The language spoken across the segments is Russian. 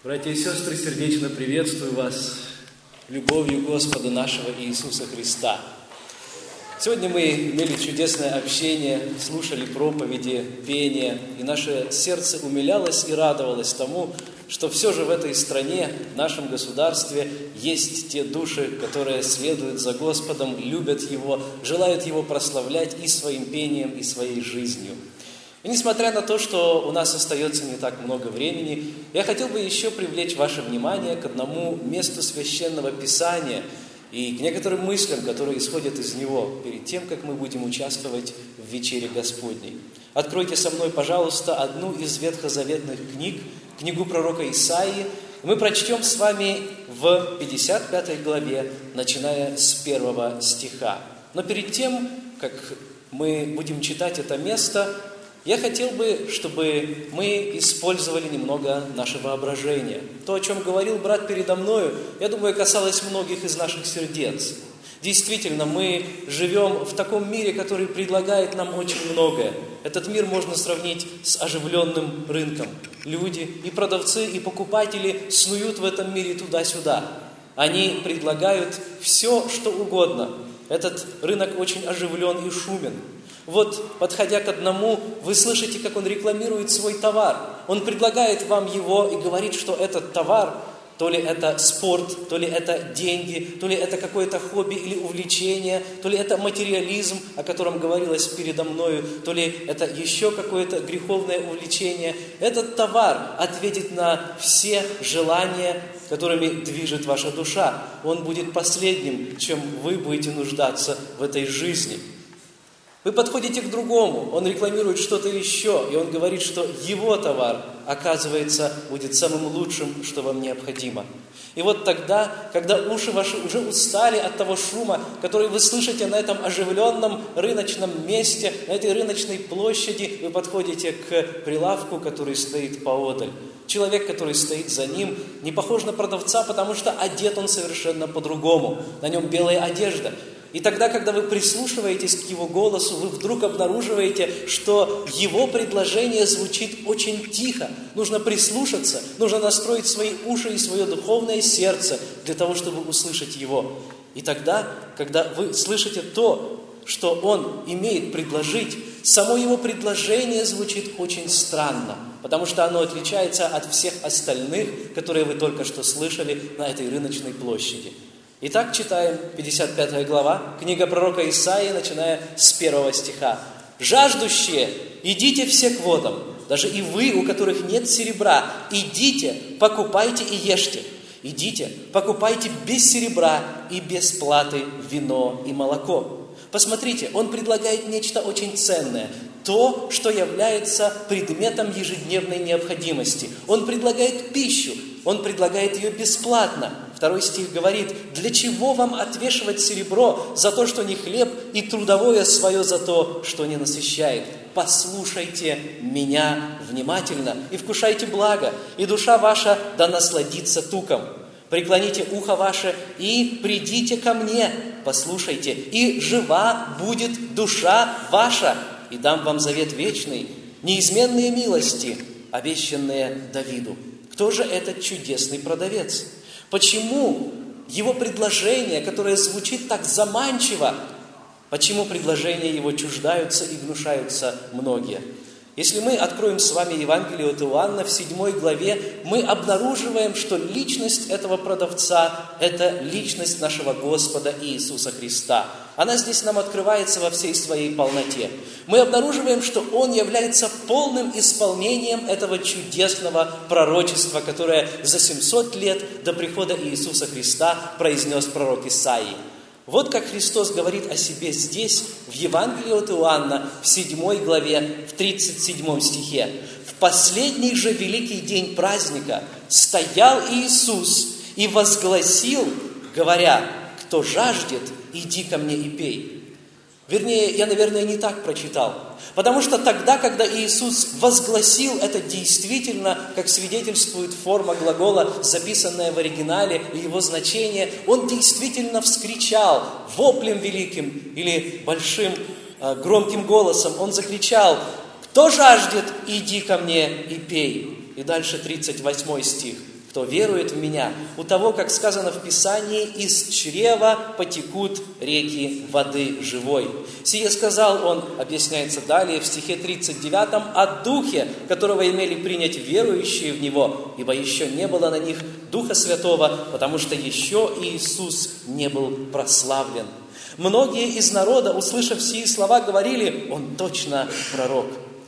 Братья и сестры, сердечно приветствую вас любовью Господа нашего Иисуса Христа. Сегодня мы имели чудесное общение, слушали проповеди, пение, и наше сердце умилялось и радовалось тому, что все же в этой стране, в нашем государстве есть те души, которые следуют за Господом, любят Его, желают Его прославлять и своим пением, и своей жизнью. И несмотря на то, что у нас остается не так много времени, я хотел бы еще привлечь ваше внимание к одному месту Священного Писания и к некоторым мыслям, которые исходят из него, перед тем, как мы будем участвовать в вечере Господней. Откройте со мной, пожалуйста, одну из ветхозаветных книг, книгу пророка Исаии. Мы прочтем с вами в 55 главе, начиная с 1 стиха. Но перед тем, как мы будем читать это место, я хотел бы, чтобы мы использовали немного наше воображение. То, о чем говорил брат передо мною, я думаю, касалось многих из наших сердец. Действительно, мы живем в таком мире, который предлагает нам очень многое. Этот мир можно сравнить с оживленным рынком. Люди, и продавцы, и покупатели снуют в этом мире туда-сюда. Они предлагают все, что угодно. Этот рынок очень оживлен и шумен. Вот, подходя к одному, вы слышите, как он рекламирует свой товар. Он предлагает вам его и говорит, что этот товар, то ли это спорт, то ли это деньги, то ли это какое-то хобби или увлечение, то ли это материализм, о котором говорилось передо мною, то ли это еще какое-то греховное увлечение. Этот товар ответит на все желания, которыми движет ваша душа. Он будет последним, чем вы будете нуждаться в этой жизни. Вы подходите к другому, он рекламирует что-то еще, и он говорит, что его товар, оказывается, будет самым лучшим, что вам необходимо. И вот тогда, когда уши ваши уже устали от того шума, который вы слышите на этом оживленном рыночном месте, на этой рыночной площади, вы подходите к прилавку, который стоит поодаль. Человек, который стоит за ним, не похож на продавца, потому что одет он совершенно по-другому. На нем белая одежда. И тогда, когда вы прислушиваетесь к его голосу, вы вдруг обнаруживаете, что его предложение звучит очень тихо. Нужно прислушаться, нужно настроить свои уши и свое духовное сердце для того, чтобы услышать его. И тогда, когда вы слышите то, что он имеет предложить, само его предложение звучит очень странно, потому что оно отличается от всех остальных, которые вы только что слышали на этой рыночной площади. Итак, читаем 55 глава, книга пророка Исаии, начиная с 1 стиха. «Жаждущие, идите все к водам, даже и вы, у которых нет серебра, идите, покупайте и ешьте. Идите, покупайте без серебра и без платы вино и молоко». Посмотрите, он предлагает нечто очень ценное, то, что является предметом ежедневной необходимости. Он предлагает пищу, он предлагает ее бесплатно. 2 стих говорит: «Для чего вам отвешивать серебро за то, что не хлеб, и трудовое свое за то, что не насыщает? Послушайте меня внимательно и вкушайте благо, и душа ваша да насладится туком. Преклоните ухо ваше и придите ко мне, послушайте, и жива будет душа ваша, и дам вам завет вечный, неизменные милости, обещанные Давиду». Кто же этот чудесный продавец? Почему его предложение, которое звучит так заманчиво, почему предложения его чуждаются и гнушаются многие? Если мы откроем с вами Евангелие от Иоанна в 7 главе, мы обнаруживаем, что личность этого продавца – это личность нашего Господа Иисуса Христа. Она здесь нам открывается во всей своей полноте. Мы обнаруживаем, что Он является полным исполнением этого чудесного пророчества, которое за 700 лет до прихода Иисуса Христа произнес пророк Исаии. Вот как Христос говорит о себе здесь, в Евангелии от Иоанна, в 7 главе, в 37 стихе. «В последний же великий день праздника стоял Иисус и возгласил, говоря: кто жаждет, иди ко мне и пей». Вернее, я, наверное, не так прочитал. Потому что тогда, когда Иисус возгласил, это действительно, как свидетельствует форма глагола, записанная в оригинале, и его значение, Он действительно вскричал воплем великим или большим громким голосом. Он закричал: «Кто жаждет, иди ко мне и пей». И дальше 38 стих. кто верует в Меня, у того, как сказано в Писании, из чрева потекут реки воды живой. Сие сказал Он, объясняется далее в стихе 39, о Духе, которого имели принять верующие в Него, ибо еще не было на них Духа Святого, потому что еще Иисус не был прославлен. Многие из народа, услышав сии слова, говорили: «Он точно пророк».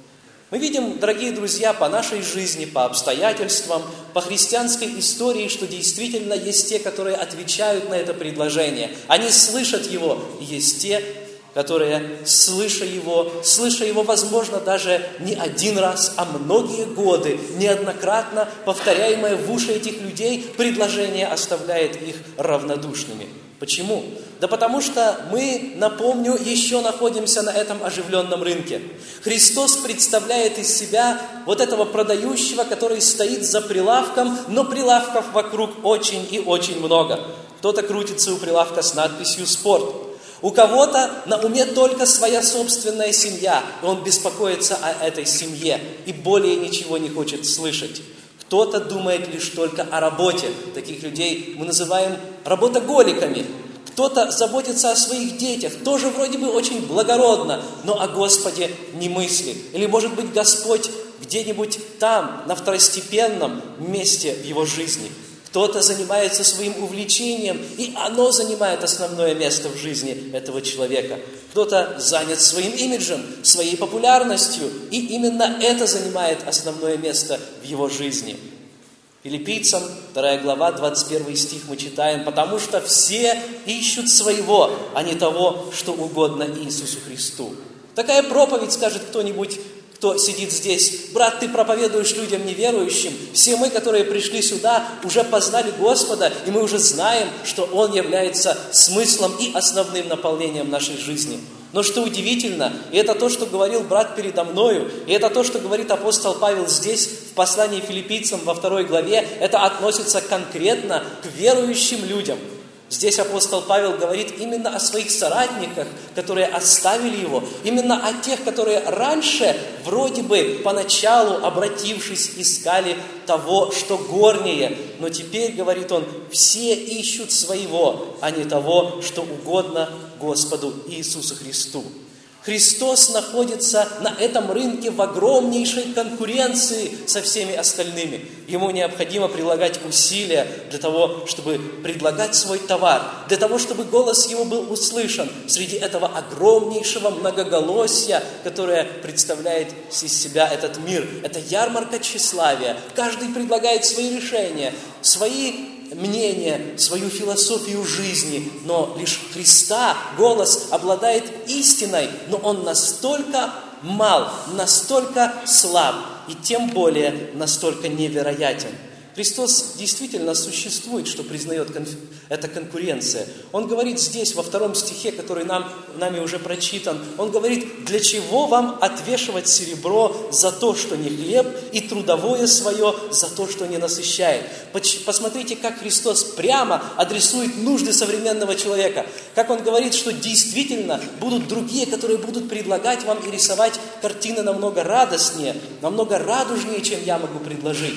Мы видим, дорогие друзья, по нашей жизни, по обстоятельствам, по христианской истории, что действительно есть те, которые отвечают на это предложение. Они слышат его, и есть те, которые, слыша его, возможно, даже не один раз, а многие годы, неоднократно повторяемое в уши этих людей, предложение оставляет их равнодушными. Почему? Да потому что мы, напомню, еще находимся на этом оживленном рынке. Христос представляет из себя вот этого продающего, который стоит за прилавком, но прилавков вокруг очень и очень много. Кто-то крутится у прилавка с надписью «Спорт». У кого-то на уме только своя собственная семья, и он беспокоится о этой семье и более ничего не хочет слышать. Кто-то думает лишь только о работе. Таких людей мы называем работоголиками. Кто-то заботится о своих детях, тоже вроде бы очень благородно, но о Господе не мысли. Или, может быть, Господь где-нибудь там, на второстепенном месте в его жизни. Кто-то занимается своим увлечением, и оно занимает основное место в жизни этого человека. Кто-то занят своим имиджем, своей популярностью, и именно это занимает основное место в его жизни. Филиппийцам, 2 глава, 21 стих мы читаем: «Потому что все ищут своего, а не того, что угодно Иисусу Христу». Такая проповедь, скажет кто-нибудь, кто сидит здесь: «Брат, ты проповедуешь людям неверующим. Все мы, которые пришли сюда, уже познали Господа, и мы уже знаем, что Он является смыслом и основным наполнением нашей жизни». Но что удивительно, и это то, что говорил брат передо мною, и это то, что говорит апостол Павел здесь, в послании Филиппийцам во 2 главе, это относится конкретно к верующим людям. Здесь апостол Павел говорит именно о своих соратниках, которые оставили его, именно о тех, которые раньше, вроде бы поначалу, обратившись, искали того, что горнее. Но теперь, говорит он, все ищут своего, а не того, что угодно Господу Иисусу Христу. Христос находится на этом рынке в огромнейшей конкуренции со всеми остальными. Ему необходимо прилагать усилия для того, чтобы предлагать свой товар, для того, чтобы голос его был услышан среди этого огромнейшего многоголосия, которое представляет из себя этот мир. Это ярмарка тщеславия. Каждый предлагает свои решения, свои мнение, свою философию жизни, но лишь Христа голос обладает истиной, но он настолько мал, настолько слаб и тем более настолько невероятен. Христос действительно существует, что признает эта конкуренция. Он говорит здесь, во 2 стихе, который нами уже прочитан, он говорит: «Для чего вам отвешивать серебро за то, что не хлеб, и трудовое свое за то, что не насыщает?» Посмотрите, как Христос прямо адресует нужды современного человека. Как Он говорит, что действительно будут другие, которые будут предлагать вам и рисовать картины намного радостнее, намного радужнее, чем я могу предложить.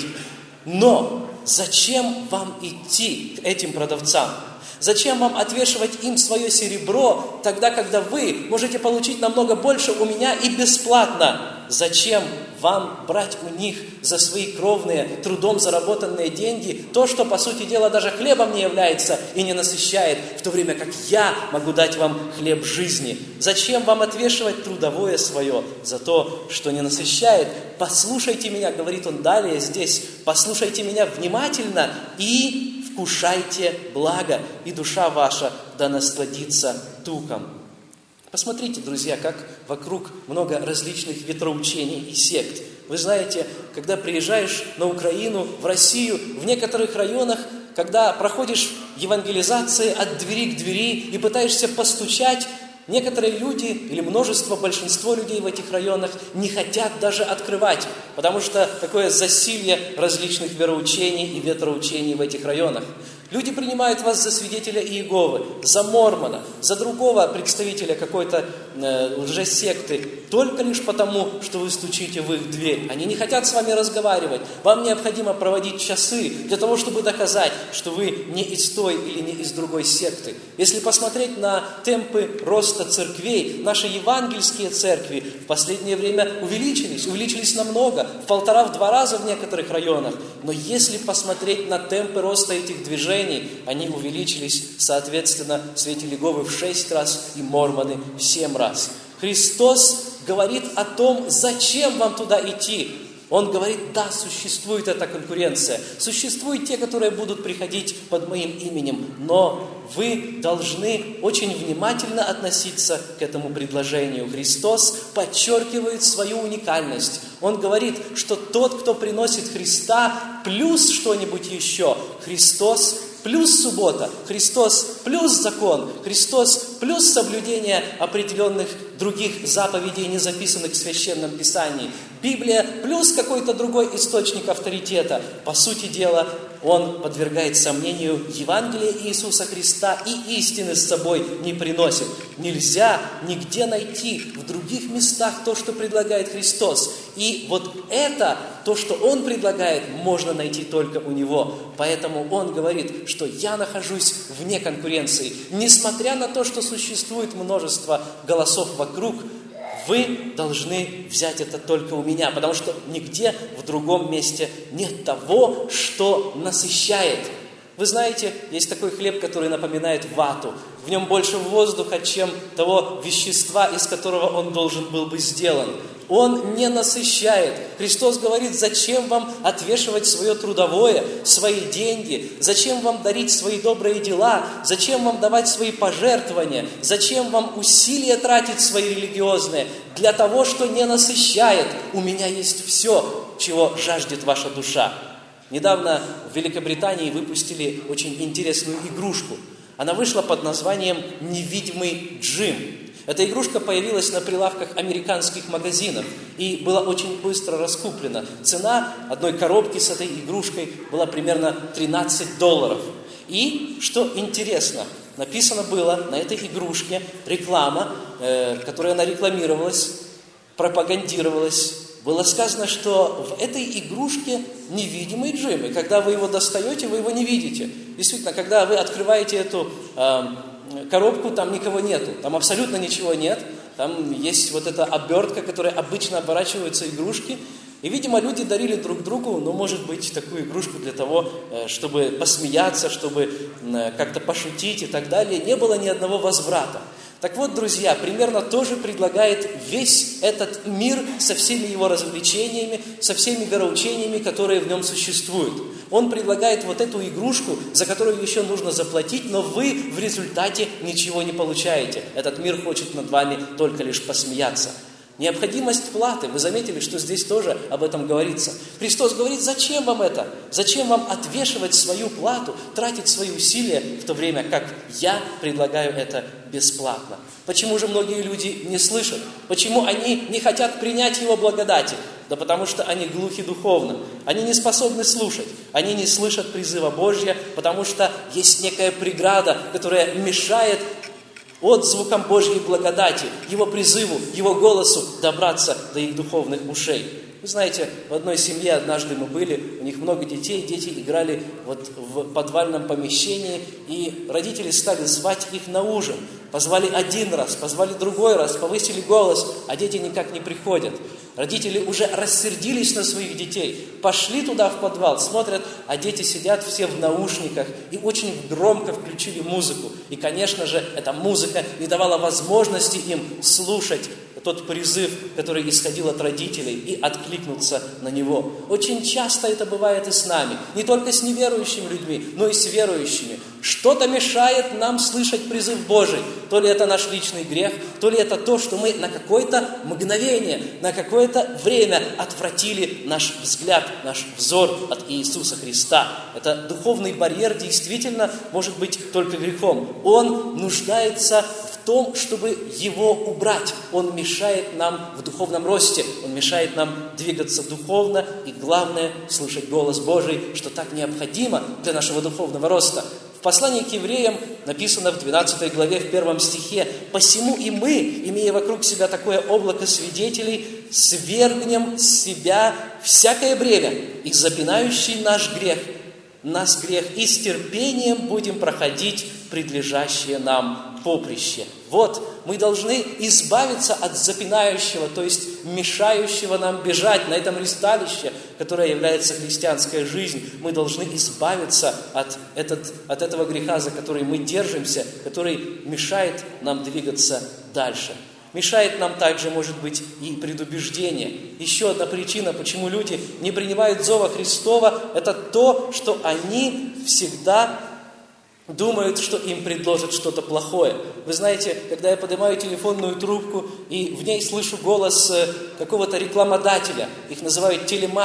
Но зачем вам идти к этим продавцам? Зачем вам отвешивать им свое серебро, тогда, когда вы можете получить намного больше у меня и бесплатно? Зачем вам брать у них за свои кровные, трудом заработанные деньги то, что, по сути дела, даже хлебом не является и не насыщает, в то время как я могу дать вам хлеб жизни? Зачем вам отвешивать трудовое свое за то, что не насыщает? Послушайте меня, говорит он далее здесь, послушайте меня внимательно и вкушайте благо, и душа ваша да насладится туком. Посмотрите, друзья, как вокруг много различных ветроучений и сект. Вы знаете, когда приезжаешь на Украину, в Россию, в некоторых районах, когда проходишь евангелизации от двери к двери и пытаешься постучать, некоторые люди, или большинство людей в этих районах не хотят даже открывать, потому что такое засилье различных вероучений и ветроучений в этих районах. Люди принимают вас за свидетеля Иеговы, за мормона, за другого представителя какой-то лжесекты, только лишь потому, что вы стучите в их дверь. Они не хотят с вами разговаривать. Вам необходимо проводить часы для того, чтобы доказать, что вы не из той или не из другой секты. Если посмотреть на темпы роста церквей, наши евангельские церкви в последнее время увеличились намного, в 1,5-2 раза в некоторых районах. Но если посмотреть на темпы роста этих движений, они увеличились, соответственно, в свете Иеговы в 6 раз и мормоны в 7 раз. Христос говорит о том, зачем вам туда идти. Он говорит, да, существует эта конкуренция, существуют те, которые будут приходить под моим именем, но вы должны очень внимательно относиться к этому предложению. Христос подчеркивает свою уникальность. Он говорит, что тот, кто приносит Христа, плюс что-нибудь еще, Христос плюс суббота, Христос плюс закон, Христос плюс соблюдение определенных других заповедей, не записанных в Священном Писании, Библия плюс какой-то другой источник авторитета. По сути дела, он подвергает сомнению Евангелие Иисуса Христа и истины с собой не приносит. Нельзя нигде найти в других местах то, что предлагает Христос. И вот это, то, что Он предлагает, можно найти только у Него. Поэтому Он говорит, что я нахожусь вне конкуренции. Несмотря на то, что существует множество голосов вокруг, вы должны взять это только у меня, потому что нигде в другом месте нет того, что насыщает. Вы знаете, есть такой хлеб, который напоминает вату. В нем больше воздуха, чем того вещества, из которого он должен был бы сделан. Он не насыщает. Христос говорит, зачем вам отвешивать свое трудовое, свои деньги, зачем вам дарить свои добрые дела, зачем вам давать свои пожертвования, зачем вам усилия тратить свои религиозные, для того, что не насыщает. У меня есть все, чего жаждет ваша душа. Недавно в Великобритании выпустили очень интересную игрушку. Она вышла под названием «Невидимый Джим». Эта игрушка появилась на прилавках американских магазинов и была очень быстро раскуплена. Цена одной коробки с этой игрушкой была примерно $13. И, что интересно, написано было на этой игрушке реклама, которая она рекламировалась, пропагандировалась. Было сказано, что в этой игрушке невидимый Джим, и когда вы его достаете, вы его не видите. Действительно, когда вы открываете эту коробку, там никого нету, там абсолютно ничего нет, там есть вот эта обертка, которой обычно оборачиваются игрушки, и, видимо, люди дарили друг другу, может быть, такую игрушку для того, чтобы посмеяться, чтобы как-то пошутить и так далее, не было ни одного возврата. Так вот, друзья, примерно тоже предлагает весь этот мир со всеми его развлечениями, со всеми вероучениями, которые в нем существуют. Он предлагает вот эту игрушку, за которую еще нужно заплатить, но вы в результате ничего не получаете. Этот мир хочет над вами только лишь посмеяться. Необходимость платы. Вы заметили, что здесь тоже об этом говорится. Христос говорит, зачем вам это? Зачем вам отвешивать свою плату, тратить свои усилия, в то время как я предлагаю это бесплатно? Почему же многие люди не слышат? Почему они не хотят принять Его благодати? Да потому что они глухи духовно. Они не способны слушать. Они не слышат призыва Божьего, потому что есть некая преграда, которая мешает отзвукам Божьей благодати, Его призыву, Его голосу добраться до их духовных ушей. Вы знаете, в одной семье однажды мы были, у них много детей, дети играли вот в подвальном помещении, и родители стали звать их на ужин. Позвали один раз, позвали другой раз, повысили голос, а дети никак не приходят. Родители уже рассердились на своих детей, пошли туда в подвал, смотрят, а дети сидят все в наушниках и очень громко включили музыку. И, конечно же, эта музыка не давала возможности им слушать тот призыв, который исходил от родителей, и откликнуться на него. Очень часто это бывает и с нами, не только с неверующими людьми, но и с верующими. Что-то мешает нам слышать призыв Божий. То ли это наш личный грех, то ли это то, что мы на какое-то мгновение, на какое-то время отвратили наш взгляд, наш взор от Иисуса Христа. Это духовный барьер действительно может быть только грехом. Он нуждается в том, чтобы его убрать. Он мешает нам в духовном росте, он мешает нам двигаться духовно и, главное, слушать голос Божий, что так необходимо для нашего духовного роста. В послании к евреям написано в 12 главе, в 1 стихе: «Посему и мы, имея вокруг себя такое облако свидетелей, свергнем с себя всякое бремя и запинающий нас грех, и с терпением будем проходить предлежащее нам поприще». Вот, мы должны избавиться от запинающего, то есть мешающего нам бежать на этом ристалище, которое является христианская жизнь. Мы должны избавиться от этого греха, за который мы держимся, который мешает нам двигаться дальше. Мешает нам также, может быть, и предубеждение. Еще одна причина, почему люди не принимают зова Христова, это то, что они всегда думают, что им предложат что-то плохое. Вы знаете, когда я поднимаю телефонную трубку и в ней слышу голос какого-то рекламодателя, их называют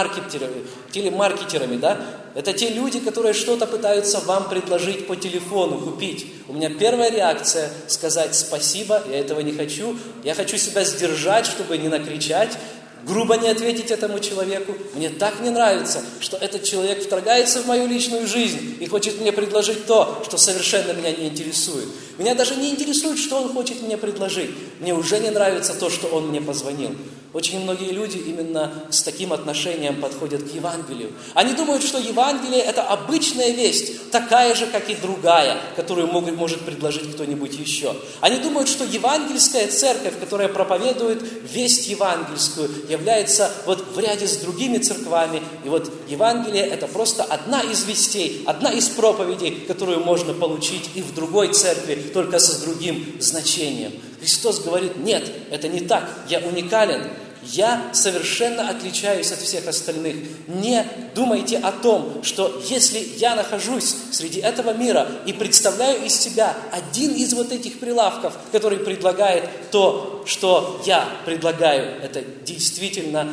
телемаркетерами, да? Это те люди, которые что-то пытаются вам предложить по телефону, купить. У меня первая реакция – сказать спасибо, я этого не хочу. Я хочу себя сдержать, чтобы не накричать, грубо не ответить этому человеку. Мне так не нравится, что этот человек вторгается в мою личную жизнь и хочет мне предложить то, что совершенно меня не интересует. Меня даже не интересует, что он хочет мне предложить. Мне уже не нравится то, что он мне позвонил. Очень многие люди именно с таким отношением подходят к Евангелию. Они думают, что Евангелие – это обычная весть, такая же, как и другая, которую может предложить кто-нибудь еще. Они думают, что евангельская церковь, которая проповедует весть евангельскую, является вот в ряде с другими церквами. И вот Евангелие – это просто одна из вестей, одна из проповедей, которую можно получить и в другой церкви, только с другим значением. Христос говорит: нет, это не так, я уникален. Я совершенно отличаюсь от всех остальных. Не думайте о том, что если я нахожусь среди этого мира и представляю из себя один из вот этих прилавков, который предлагает то, что я предлагаю, это действительно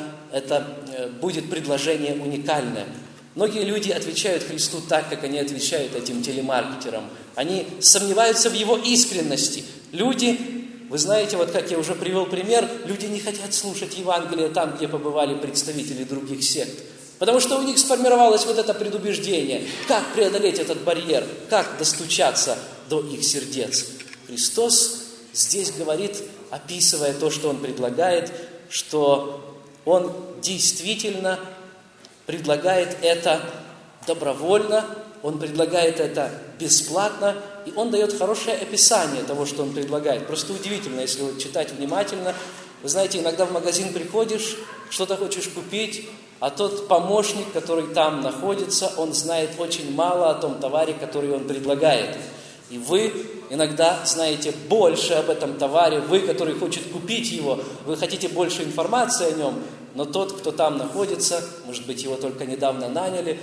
будет предложение уникальное. Многие люди отвечают Христу так, как они отвечают этим телемаркетерам. Они сомневаются в Его искренности. Люди... Вы знаете, вот как я уже привел пример, люди не хотят слушать Евангелие там, где побывали представители других сект. Потому что у них сформировалось вот это предубеждение. Как преодолеть этот барьер? Как достучаться до их сердец? Христос здесь говорит, описывая то, что Он предлагает, что Он действительно предлагает это добровольно, Он предлагает это бесплатно, и Он дает хорошее описание того, что Он предлагает. Просто удивительно, если вот читать внимательно. Вы знаете, иногда в магазин приходишь, что-то хочешь купить, а тот помощник, который там находится, он знает очень мало о том товаре, который он предлагает. И вы иногда знаете больше об этом товаре, вы, который хочет купить его, вы хотите больше информации о нем, но тот, кто там находится, может быть, его только недавно наняли,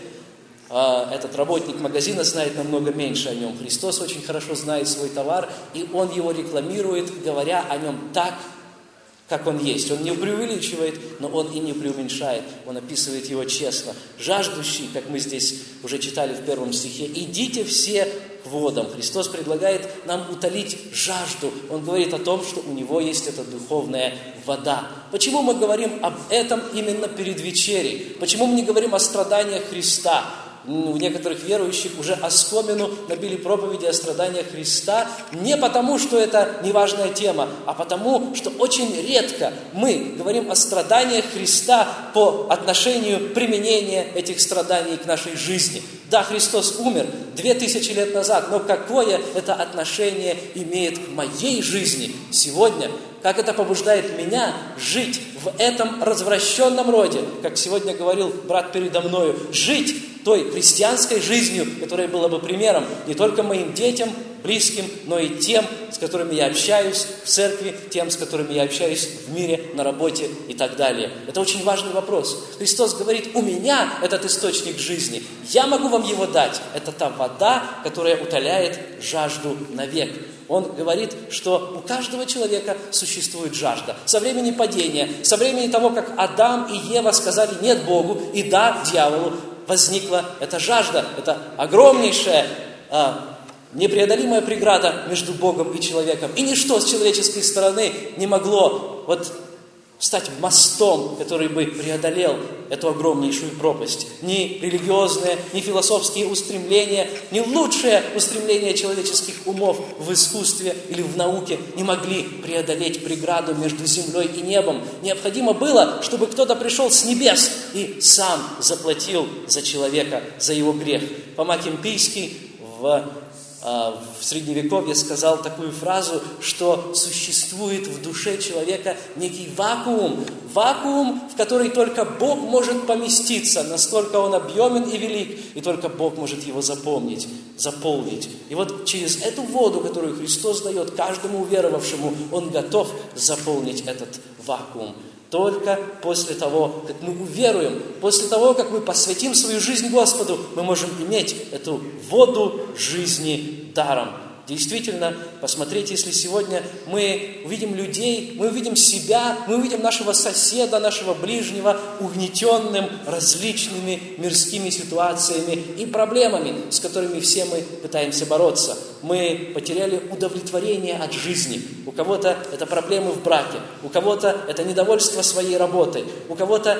этот работник магазина знает намного меньше о нем. Христос очень хорошо знает свой товар, и Он его рекламирует, говоря о нем так, как он есть. Он не преувеличивает, но Он и не преуменьшает. Он описывает его честно. Жаждущий, как мы здесь уже читали в 1 стихе, идите все к водам. Христос предлагает нам утолить жажду. Он говорит о том, что у Него есть эта духовная вода. Почему мы говорим об этом именно перед вечерей? Почему мы не говорим о страданиях Христа? У некоторых верующих уже оскомину набили проповеди о страданиях Христа не потому, что это неважная тема, а потому, что очень редко мы говорим о страданиях Христа по отношению применения этих страданий к нашей жизни. Да, Христос умер 2000 лет назад, но какое это отношение имеет к моей жизни сегодня? Как это побуждает меня жить в этом развращенном роде, как сегодня говорил брат передо мною, жить той христианской жизнью, которая была бы примером не только моим детям, близким, но и тем, с которыми я общаюсь в церкви, тем, с которыми я общаюсь в мире, на работе и так далее. Это очень важный вопрос. Христос говорит: у меня этот источник жизни, я могу вам его дать. Это та вода, которая утоляет жажду навек. Он говорит, что у каждого человека существует жажда. Со времени падения, со времени того, как Адам и Ева сказали «нет» Богу и «да» дьяволу, возникла эта жажда. Это огромнейшая, непреодолимая преграда между Богом и человеком. И ничто с человеческой стороны не могло стать мостом, который бы преодолел эту огромнейшую пропасть. Ни религиозные, ни философские устремления, ни лучшие устремления человеческих умов в искусстве или в науке не могли преодолеть преграду между землей и небом. Необходимо было, чтобы кто-то пришел с небес и сам заплатил за человека, за его грех. Фома Кемпийский в Средневековье сказал такую фразу, что существует в душе человека некий вакуум, в который только Бог может поместиться, настолько он объемен и велик, и только Бог может его заполнить. И вот через эту воду, которую Христос дает каждому уверовавшему, Он готов заполнить этот вакуум. Только после того, как мы уверуем, после того, как мы посвятим свою жизнь Господу, мы можем иметь эту воду жизни даром. Действительно, посмотрите, если сегодня мы увидим людей, мы увидим себя, мы увидим нашего соседа, нашего ближнего, угнетенным различными мирскими ситуациями и проблемами, с которыми все мы пытаемся бороться. Мы потеряли удовлетворение от жизни. У кого-то это проблемы в браке, у кого-то это недовольство своей работой, у кого-то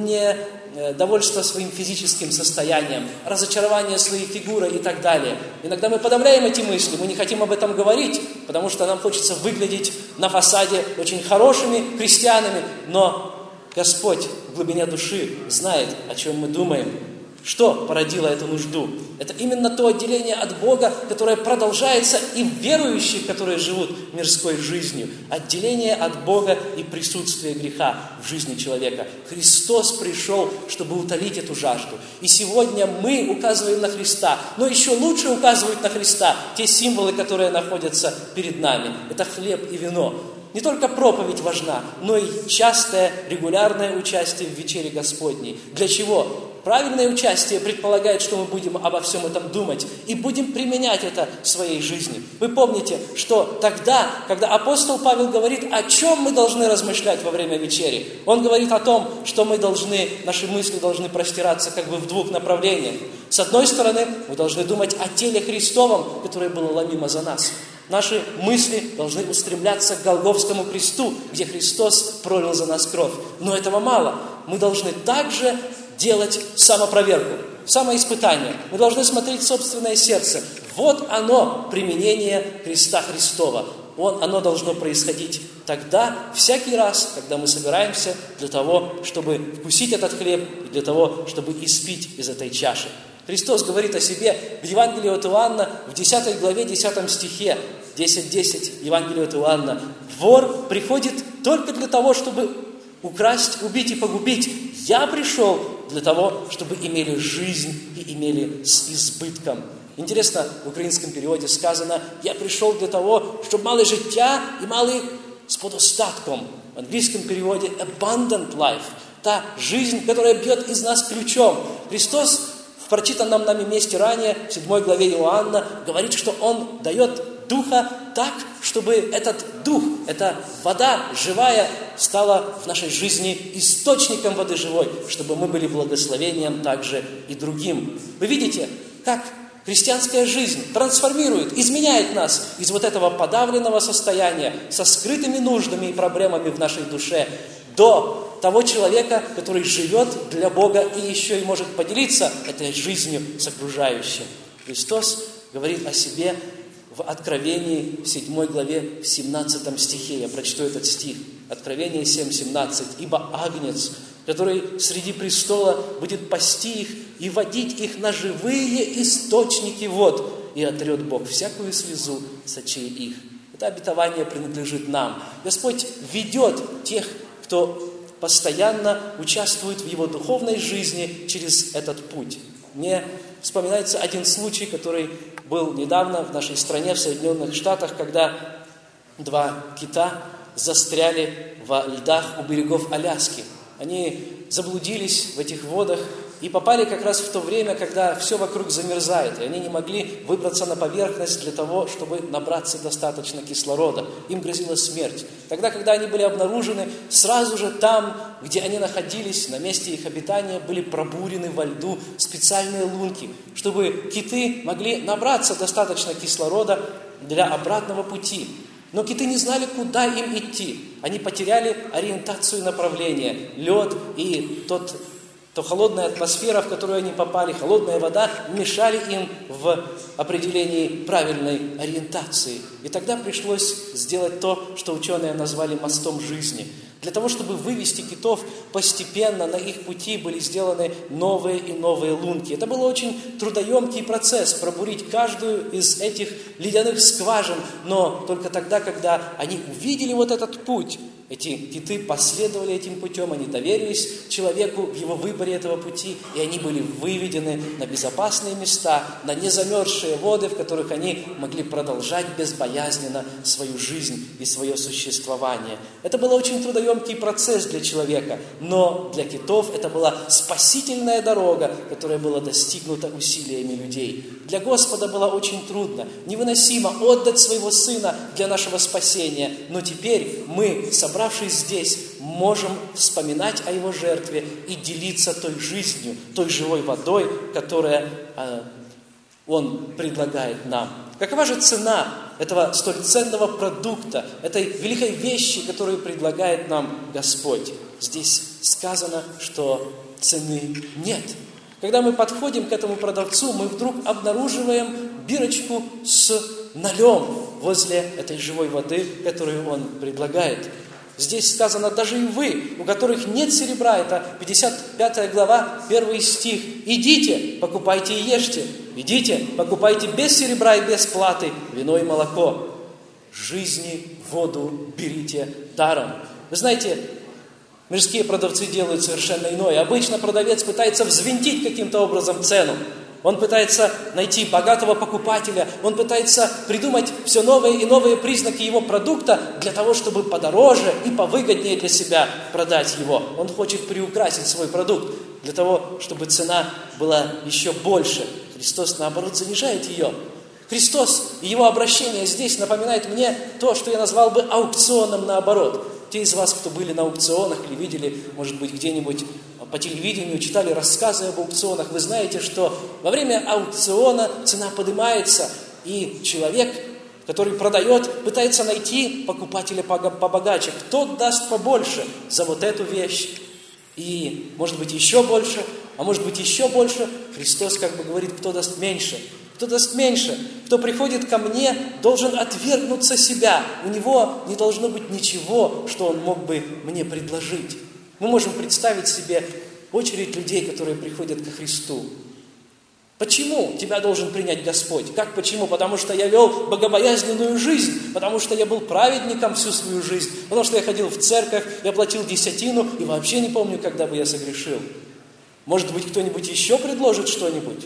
недовольство своим физическим состоянием, разочарование своей фигурой и так далее. Иногда мы подавляем эти мысли, мы не хотим об этом говорить, потому что нам хочется выглядеть на фасаде очень хорошими христианами, но Господь в глубине души знает, о чем мы думаем. Что породило эту нужду? Это именно то отделение от Бога, которое продолжается и в верующих, которые живут мирской жизнью. Отделение от Бога и присутствие греха в жизни человека. Христос пришел, чтобы утолить эту жажду. И сегодня мы указываем на Христа, но еще лучше указывают на Христа те символы, которые находятся перед нами. Это хлеб и вино. Не только проповедь важна, но и частое, регулярное участие в вечере Господней. Для чего? Правильное участие предполагает, что мы будем обо всем этом думать и будем применять это в своей жизни. Вы помните, что тогда, когда апостол Павел говорит, о чем мы должны размышлять во время вечери, он говорит о том, что наши мысли должны простираться как бы в двух направлениях. С одной стороны, мы должны думать о теле Христовом, которое было ломимо за нас. Наши мысли должны устремляться к Голгофскому кресту, где Христос пролил за нас кровь. Но этого мало. Мы должны также делать самопроверку, самоиспытание. Мы должны смотреть в собственное сердце. Вот оно, применение креста Христова. Оно должно происходить тогда, всякий раз, когда мы собираемся для того, чтобы вкусить этот хлеб, и для того, чтобы испить из этой чаши. Христос говорит о себе в Евангелии от Иоанна, в 10 главе, 10 стихе, 10:10, Евангелие от Иоанна. «Вор приходит только для того, чтобы украсть, убить и погубить. Я пришел для того, чтобы имели жизнь и имели с избытком». Интересно, в украинском переводе сказано: «Я пришел для того, чтобы мали життя и мали с подостатком». В английском переводе «abundant life». Та жизнь, которая бьет из нас ключом. Христос в прочитанном нами месте ранее, в 7 главе Иоанна, говорит, что Он дает Духа так, чтобы этот Дух, эта вода живая, стала в нашей жизни источником воды живой, чтобы мы были благословением также и другим. Вы видите, как христианская жизнь трансформирует, изменяет нас из вот этого подавленного состояния со скрытыми нуждами и проблемами в нашей душе до того человека, который живет для Бога и еще и может поделиться этой жизнью с окружающим. Христос говорит о себе в Откровении, в 7 главе, в 17 стихе. Я прочту этот стих. Откровение 7:17. «Ибо Агнец, который среди престола будет пасти их и водить их на живые источники вод, и отрет Бог всякую слезу с очей их». Это обетование принадлежит нам. Господь ведет тех, кто постоянно участвует в Его духовной жизни через этот путь. Мне вспоминается один случай, который был недавно в нашей стране, в Соединенных Штатах, когда 2 кита застряли во льдах у берегов Аляски. Они заблудились в этих водах и попали как раз в то время, когда все вокруг замерзает, и они не могли выбраться на поверхность для того, чтобы набраться достаточно кислорода. Им грозила смерть. Тогда, когда они были обнаружены, сразу же там, где они находились, на месте их обитания, были пробурены во льду специальные лунки, чтобы киты могли набраться достаточно кислорода для обратного пути. Но киты не знали, куда им идти. Они потеряли ориентацию и направление. Лед и то холодная атмосфера, в которую они попали, холодная вода, мешали им в определении правильной ориентации. И тогда пришлось сделать то, что ученые назвали мостом жизни. Для того, чтобы вывести китов, постепенно на их пути были сделаны новые и новые лунки. Это был очень трудоемкий процесс, пробурить каждую из этих ледяных скважин, но только тогда, когда они увидели вот этот путь, эти киты последовали этим путем, они доверились человеку в его выборе этого пути, и они были выведены на безопасные места, на незамерзшие воды, в которых они могли продолжать безбоязненно свою жизнь и свое существование. Это был очень трудоемкий процесс для человека, но для китов это была спасительная дорога, которая была достигнута усилиями людей. Для Господа было очень трудно, невыносимо отдать своего Сына для нашего спасения, но теперь мы, собравшись здесь, можем вспоминать о Его жертве и делиться той жизнью, той живой водой, которую Он предлагает нам. Какова же цена этого столь ценного продукта, этой великой вещи, которую предлагает нам Господь? Здесь сказано, что цены нет. Когда мы подходим к этому продавцу, мы вдруг обнаруживаем бирочку с налем возле этой живой воды, которую он предлагает. Здесь сказано, даже и вы, у которых нет серебра, это 55 глава, 1 стих, идите, покупайте и ешьте, идите, покупайте без серебра и без платы вино и молоко, жизни воду берите даром. Вы знаете, мирские продавцы делают совершенно иное. Обычно продавец пытается взвинтить каким-то образом цену. Он пытается найти богатого покупателя, он пытается придумать все новые и новые признаки его продукта для того, чтобы подороже и повыгоднее для себя продать его. Он хочет приукрасить свой продукт для того, чтобы цена была еще больше. Христос, наоборот, занижает ее. Христос и Его обращение здесь напоминает мне то, что я назвал бы аукционом наоборот. Те из вас, кто были на аукционах или видели, может быть, где-нибудь по телевидению, читали рассказы об аукционах, вы знаете, что во время аукциона цена поднимается, и человек, который продает, пытается найти покупателя побогаче. Кто даст побольше за вот эту вещь? И, может быть, еще больше, а может быть, еще больше. Христос как бы говорит, кто даст меньше. Кто даст меньше, кто приходит ко мне, должен отвергнуться себя. У него не должно быть ничего, что он мог бы мне предложить. Мы можем представить себе очередь людей, которые приходят ко Христу. Почему тебя должен принять Господь? Как почему? Потому что я вел богобоязненную жизнь, потому что я был праведником всю свою жизнь, потому что я ходил в церковь, я платил десятину и вообще не помню, когда бы я согрешил. Может быть, кто-нибудь еще предложит что-нибудь?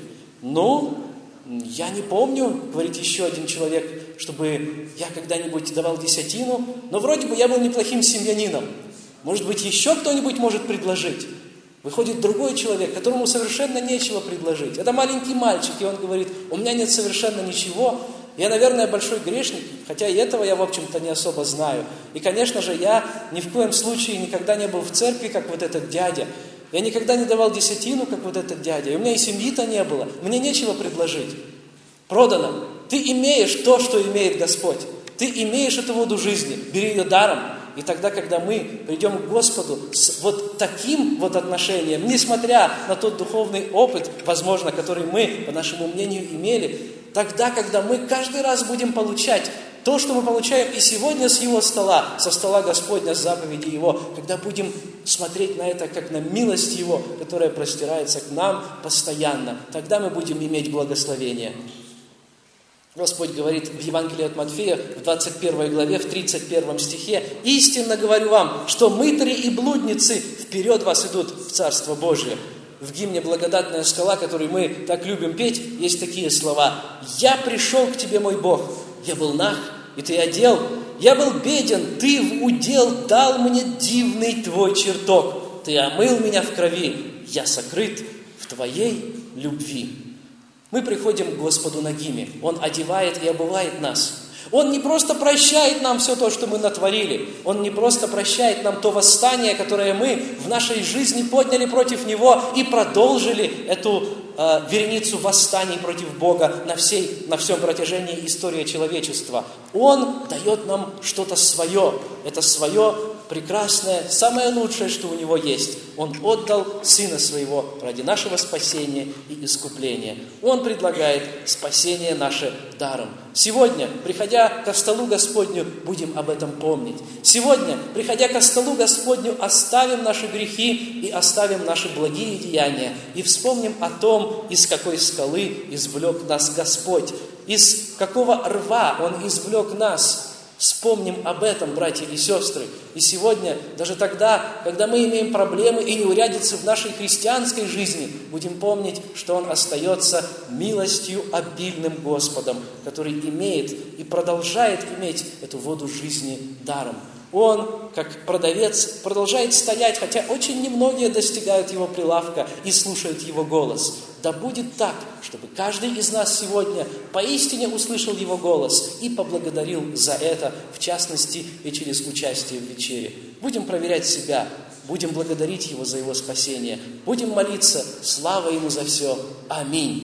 Я не помню, говорит еще один человек, чтобы я когда-нибудь давал десятину, но вроде бы я был неплохим семьянином. Может быть, еще кто-нибудь может предложить? Выходит другой человек, которому совершенно нечего предложить. Это маленький мальчик, и он говорит, у меня нет совершенно ничего. Я, наверное, большой грешник, хотя и этого я, в общем-то, не особо знаю. И, конечно же, я ни в коем случае никогда не был в церкви, как вот этот дядя. Я никогда не давал десятину, как вот этот дядя. И у меня и семьи-то не было. Мне нечего предложить. Продано. Ты имеешь то, что имеет Господь. Ты имеешь эту воду жизни. Бери ее даром. И тогда, когда мы придем к Господу с вот таким вот отношением, несмотря на тот духовный опыт, возможно, который мы, по нашему мнению, имели, тогда, когда мы каждый раз будем получать то, что мы получаем и сегодня с Его стола, со стола Господня, с заповеди Его, когда будем смотреть на это, как на милость Его, которая простирается к нам постоянно, тогда мы будем иметь благословение. Господь говорит в Евангелии от Матфея, в 21 главе, в 31 стихе, «Истинно говорю вам, что мытари и блудницы вперед вас идут в Царство Божие». В гимне «Благодатная скала», который мы так любим петь, есть такие слова. «Я пришел к тебе, мой Бог, я был наг, и ты одел, я был беден, ты в удел дал мне дивный твой чертог, ты омыл меня в крови, я сокрыт в твоей любви». Мы приходим к Господу нагими. Он одевает и обувает нас. Он не просто прощает нам все то, что мы натворили. Он не просто прощает нам то восстание, которое мы в нашей жизни подняли против Него и продолжили эту вереницу восстаний против Бога на всем протяжении истории человечества. Он дает нам что-то свое. Это свое прекрасное, самое лучшее, что у Него есть. Он отдал Сына Своего ради нашего спасения и искупления. Он предлагает спасение наше даром. Сегодня, приходя ко столу Господню, будем об этом помнить. Сегодня, приходя ко столу Господню, оставим наши грехи и оставим наши благие деяния и вспомним о том, из какой скалы извлек нас Господь, из какого рва Он извлек нас. Вспомним об этом, братья и сестры. И сегодня, даже тогда, когда мы имеем проблемы и неурядицы в нашей христианской жизни, будем помнить, что Он остается милостью обильным Господом, который имеет и продолжает иметь эту воду жизни даром. Он, как продавец, продолжает стоять, хотя очень немногие достигают Его прилавка и слушают Его голос. Да будет так, чтобы каждый из нас сегодня поистине услышал Его голос и поблагодарил за это, в частности и через участие в вечере. Будем проверять себя, будем благодарить Его за Его спасение, будем молиться, слава Ему за все. Аминь.